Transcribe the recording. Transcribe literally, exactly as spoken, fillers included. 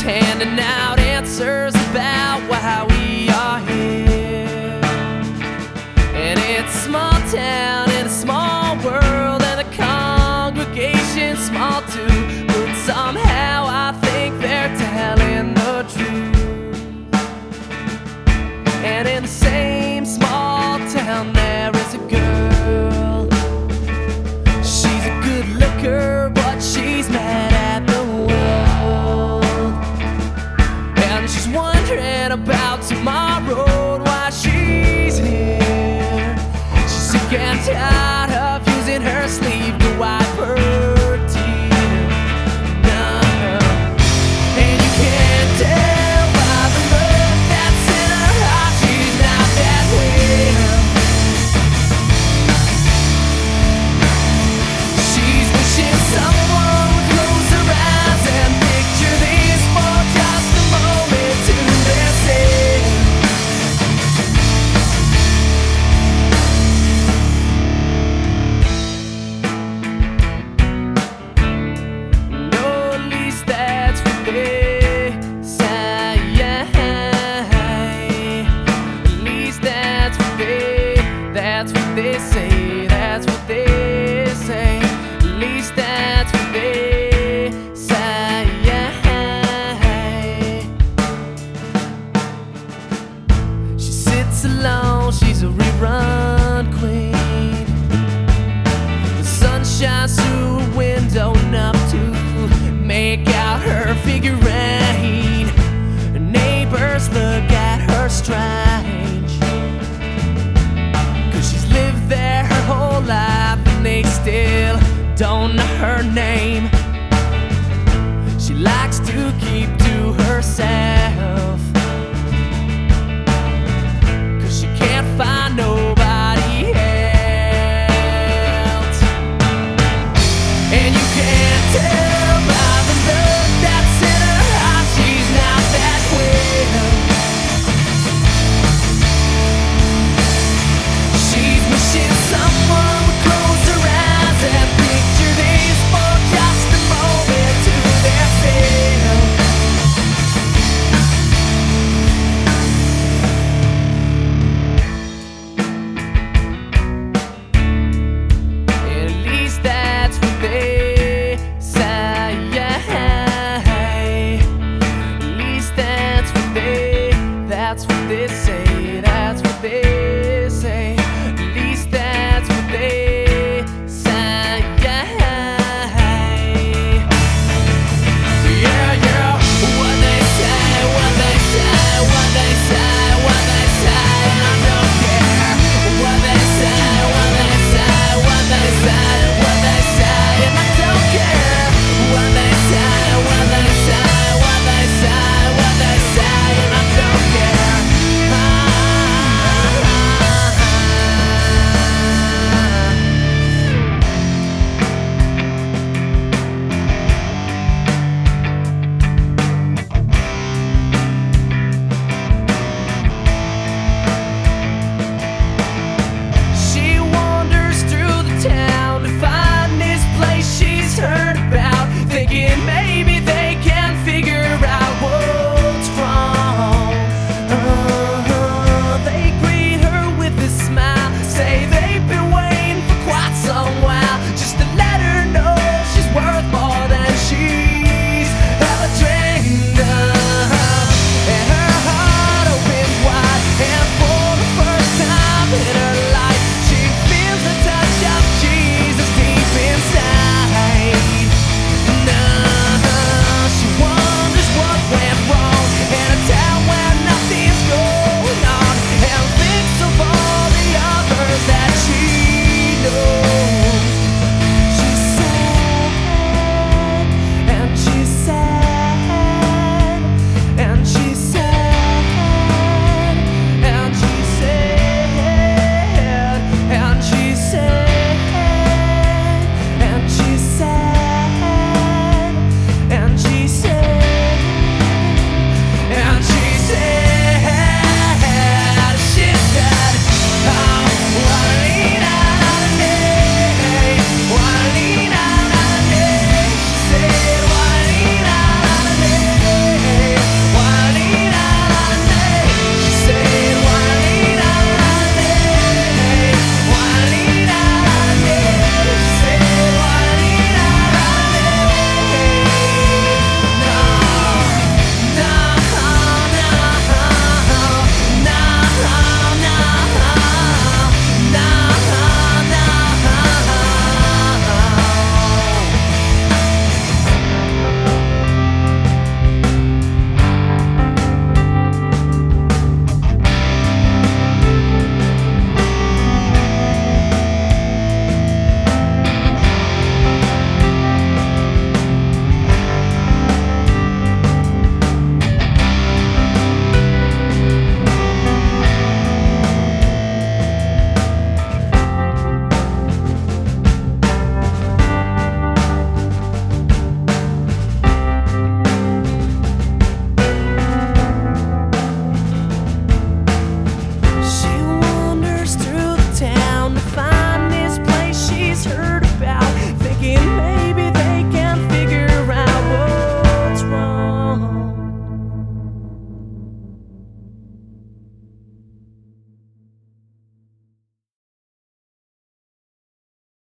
handing out answers about why we are here. And it's a small town in a small world, and the congregation small too, but somehow I think they're telling the truth. And in the same small town there is a girl. She's a good looker, but she's mad at the world. And she's wondering about tomorrow and why she's here. She's sick and tired of using her sleeve to wipe her tears. No, and you can't tell by the look that's in her heart, she's not that well. She's wishing someone would close their eyes and picture this for just a moment to themselves. No, at least that's what they say. At least that's what they, that's what they say. That's what they say. At least that's what they say. She sits alone, she's a rerun queen. The sun shines through a window enough to make out her figurine. Her neighbors look at her strange, 'cause she's lived there her whole life and they still don't know her name. She likes to keep to herself,